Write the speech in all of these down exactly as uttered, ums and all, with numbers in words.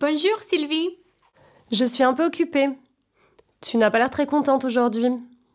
Bonjour Sylvie. Je suis un peu occupée. Tu n'as pas l'air très contente aujourd'hui.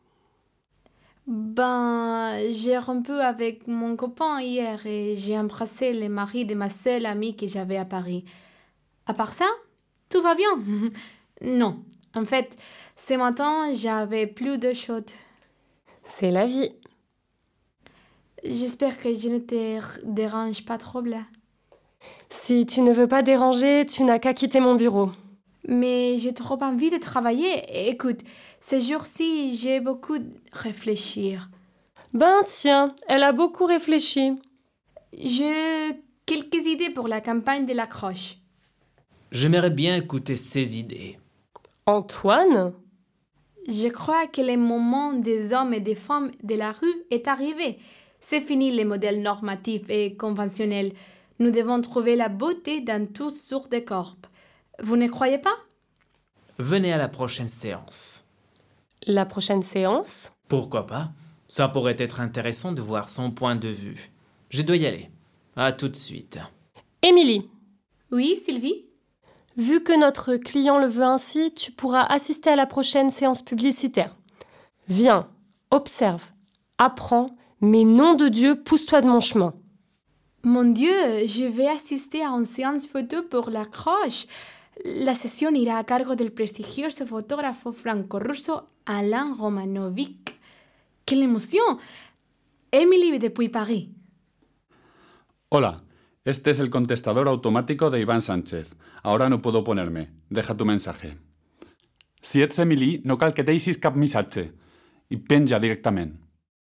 Ben, j'ai rompu avec mon copain hier et j'ai embrassé le mari de ma seule amie que j'avais à Paris. À part ça, tout va bien. Non, en fait, ce matin, j'avais plus de chaude. C'est la vie. J'espère que je ne te r- dérange pas trop là. Si tu ne veux pas déranger, tu n'as qu'à quitter mon bureau. Mais j'ai trop envie de travailler. Écoute, ces jours-ci, j'ai beaucoup de réfléchir. Ben tiens, elle a beaucoup réfléchi. J'ai quelques idées pour la campagne de la croche. J'aimerais bien écouter ces idées. Antoine? Je crois que le moment des hommes et des femmes de la rue est arrivé. C'est fini les modèles normatifs et conventionnels. Nous devons trouver la beauté dans toutes sortes de corps. Vous ne croyez pas? Venez à la prochaine séance. La prochaine séance? Pourquoi pas? Ça pourrait être intéressant de voir son point de vue. Je dois y aller. À tout de suite. Émilie, Oui, Sylvie? vu que notre client le veut ainsi, tu pourras assister à la prochaine séance publicitaire. Viens, observe, apprends, mais nom de Dieu, pousse-toi de mon chemin. Mon Dieu, je vais assister à une séance photo pour la croche. La sesión irá a cargo del prestigioso fotógrafo franco-ruso Alain Romanovic. ¡Qué emoción! Emily depuis Paris. Hola, este es el contestador automático de Iván Sánchez. Ahora no puedo ponerme. Deja tu mensaje. Si ets Emily, no cal que deixis cap missatge. I penja directament.